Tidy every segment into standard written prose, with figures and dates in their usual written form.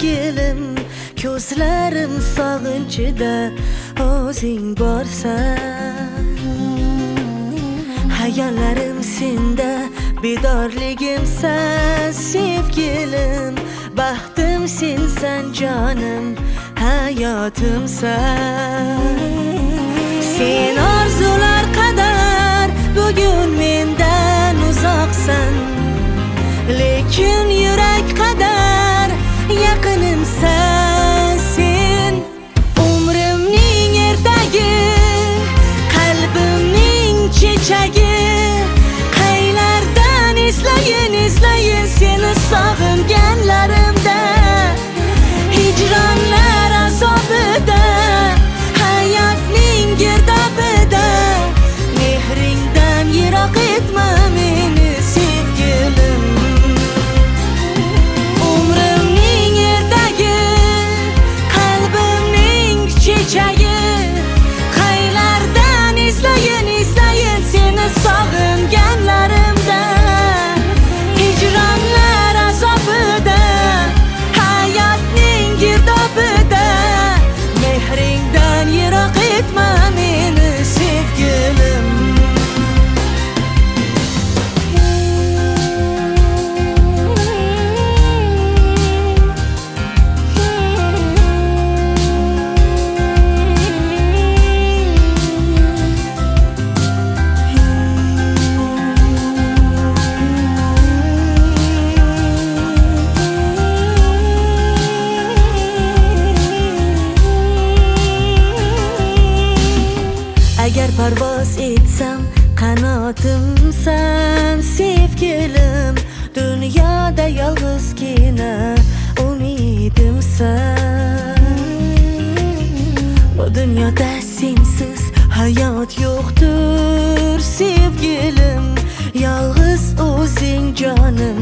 sevgilim, ko'zlarim sog'inchida o'zing borsan. Hayollarim senda, bedorligim sen sevgilim, baxtim sensan jonim, hayotim sen. Sen orzular qadar bugun mendan uzoqsan, lekin yurak qadar yaqinimsan sen. Umrimning ertagi, qalbimning chechagi, qaylardan eslayin seni sog'inganlarimda, hijronlar azobida, hayotning girdobida, mehringdan yiroq etma meni sevgilim. Umrimning ertagi, qalbimning chechagi, qaylardan eslayin seni sog'inganlarimda, hijronlar azobida, hayotning girdobida, mehringdan yiroq etma meni sevgilim. Agar parvoz etsam qanotimsan sevgilim, dunyoda yolg'izgina umidimsan. Bu dunyoda sensiz hayot yo'qdir sevgilim, yolg'iz o'zing jonim,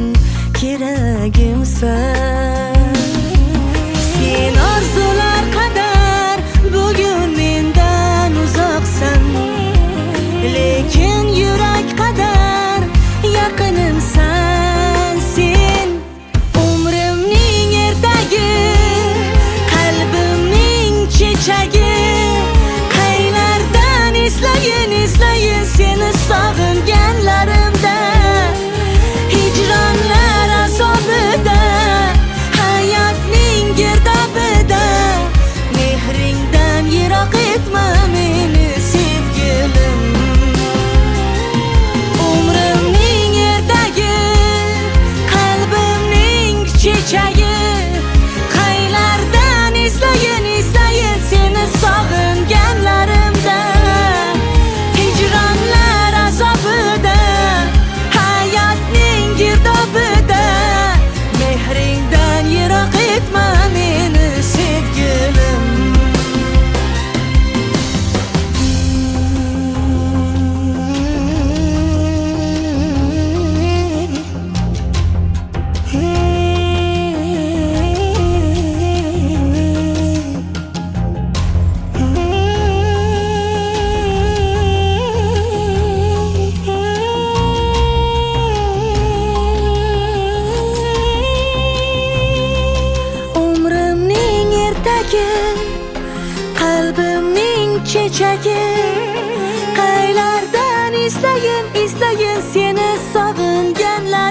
keragimsan. Sen orzular qadar bugun mendan uzoqsan, lekin yurak qadar yaqinimsan sen. Umrimning ertagi, qalbimning chechagi, qaylardan eslayin seni sog'inganlarimda, hijronlar azobida, hayotning girdobida, mehringdan yiroq etma meni sevgilim. Umrimning ertagi, qalbimning chechagi, qaylardan eslayin seni sog'inganlarimda, hijronlar azobida, hayotning girdobida, mehringdan yiroq etma meni sevgilim. Umrimning ertagi, qalbimning chechagi, qaylardan eslayin seni sog'inganlar